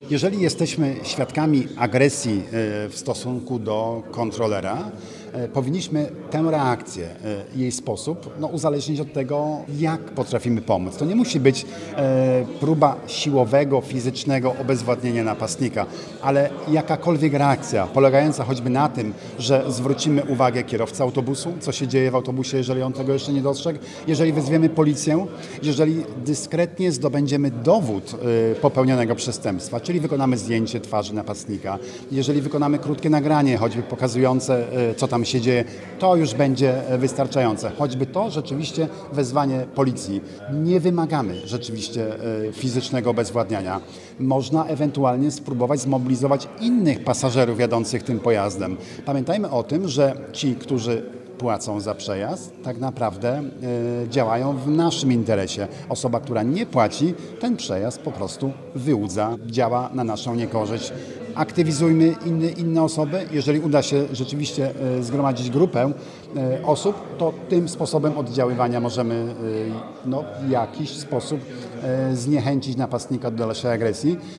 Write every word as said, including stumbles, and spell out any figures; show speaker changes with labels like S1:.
S1: Jeżeli jesteśmy świadkami agresji w stosunku do kontrolera, powinniśmy tę reakcję, jej sposób no, uzależnić od tego, jak potrafimy pomóc. To nie musi być próba siłowego, fizycznego obezwładnienia napastnika, ale jakakolwiek reakcja polegająca choćby na tym, że zwrócimy uwagę kierowcy autobusu, co się dzieje w autobusie, jeżeli on tego jeszcze nie dostrzegł, jeżeli wezwiemy policję, jeżeli dyskretnie zdobędziemy dowód popełnionego przestępstwa, czyli wykonamy zdjęcie twarzy napastnika, jeżeli wykonamy krótkie nagranie, choćby pokazujące, co tam się dzieje, to już będzie wystarczające. Choćby to rzeczywiście wezwanie policji. Nie wymagamy rzeczywiście fizycznego obezwładniania. Można ewentualnie spróbować zmobilizować innych pasażerów jadących tym pojazdem. Pamiętajmy o tym, że ci, którzy płacą za przejazd, tak naprawdę y, działają w naszym interesie. Osoba, która nie płaci, ten przejazd po prostu wyłudza, działa na naszą niekorzyść. Aktywizujmy inne, inne osoby. Jeżeli uda się rzeczywiście y, zgromadzić grupę y, osób, to tym sposobem oddziaływania możemy y, no, w jakiś sposób y, zniechęcić napastnika do dalszej agresji.